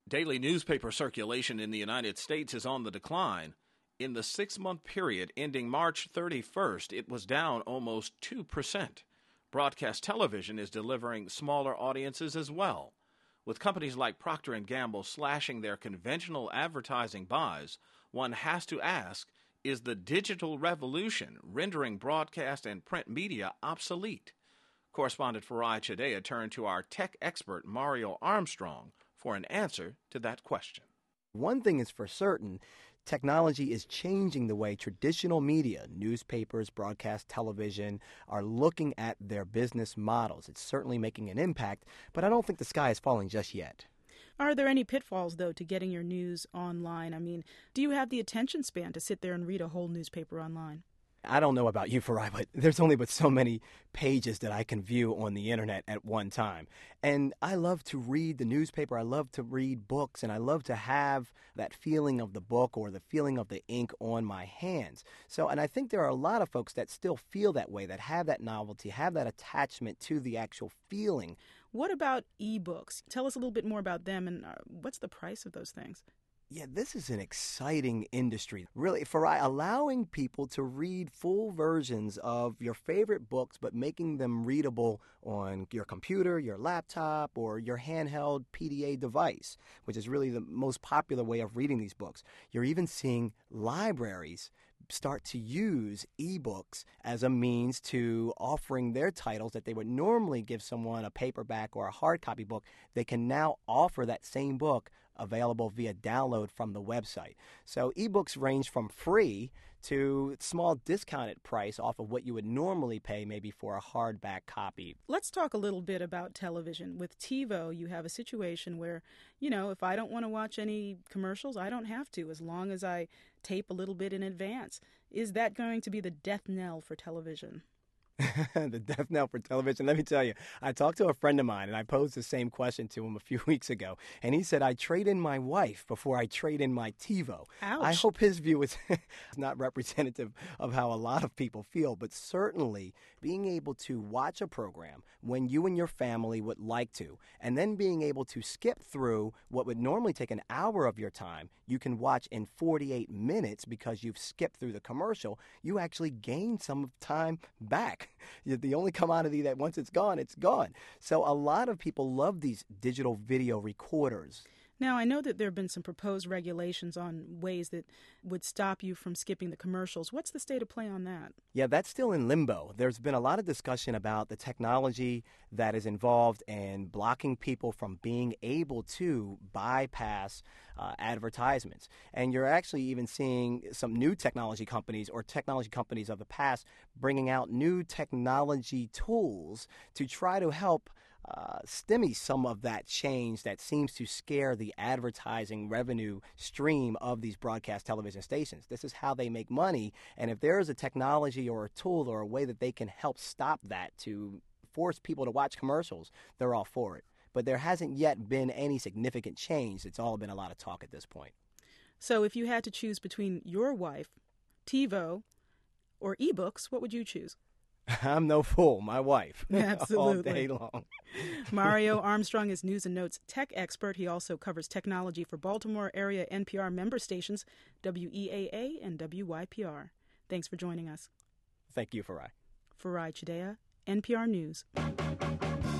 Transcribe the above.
Daily newspaper circulation in the United States is on the decline. In the 6-month period ending March 31st, it was down almost 2%. Broadcast television is delivering smaller audiences as well. With companies like Procter & Gamble slashing their conventional advertising buys, one has to ask, is the digital revolution rendering broadcast and print media obsolete? Correspondent Farai Chideya turned to our tech expert Mario Armstrong for an answer to that question. One thing is for certain, technology is changing the way traditional media, newspapers, broadcast television, are looking at their business models. It's certainly making an impact, but I don't think the sky is falling just yet. Are there any pitfalls, though, to getting your news online? I mean, do you have the attention span to sit there and read a whole newspaper online? I don't know about you, Farai, but there's only but so many pages that I can view on the internet at one time. And I love to read the newspaper, I love to read books, and I love to have that feeling of the book or the feeling of the ink on my hands. And I think there are a lot of folks that still feel that way, that have that novelty, have that attachment to the actual feeling. What about ebooks? Tell us a little bit more about them, and what's the price of those things? Yeah, this is an exciting industry, really, for allowing people to read full versions of your favorite books, but making them readable on your computer, your laptop, or your handheld PDA device, which is really the most popular way of reading these books. You're even seeing libraries start to use ebooks as a means to offering their titles that they would normally give someone a paperback or a hard copy book. They can now offer that same book available via download from the website. So ebooks range from free to small discounted price off of what you would normally pay maybe for a hardback copy. Let's talk a little bit about television. With TiVo, you have a situation where, if I don't want to watch any commercials, I don't have to, as long as I tape a little bit in advance. Is that going to be the death knell for television? The death knell for television. Let me tell you, I talked to a friend of mine, and I posed the same question to him a few weeks ago, and he said, I trade in my wife before I trade in my TiVo. Ouch. I hope his view is not representative of how a lot of people feel, but certainly being able to watch a program when you and your family would like to, and then being able to skip through what would normally take an hour of your time, you can watch in 48 minutes because you've skipped through the commercial. You actually gain some time back. The only commodity that once it's gone, it's gone. So a lot of people love these digital video recorders. Now, I know that there have been some proposed regulations on ways that would stop you from skipping the commercials. What's the state of play on that? Yeah, that's still in limbo. There's been a lot of discussion about the technology that is involved in blocking people from being able to bypass advertisements. And you're actually even seeing some new technology companies or technology companies of the past bringing out new technology tools to try to help stymie some of that change that seems to scare the advertising revenue stream of these broadcast television stations. This is how they make money, and if there is a technology or a tool or a way that they can help stop that to force people to watch commercials, they're all for it. But there hasn't yet been any significant change. It's all been a lot of talk at this point. So if you had to choose between your wife, TiVo, or ebooks, what would you choose? I'm no fool, my wife. Absolutely. All day long. Mario Armstrong is News and Notes tech expert. He also covers technology for Baltimore area NPR member stations, WEAA and WYPR. Thanks for joining us. Thank you, Farai. Farai Chideya, NPR News.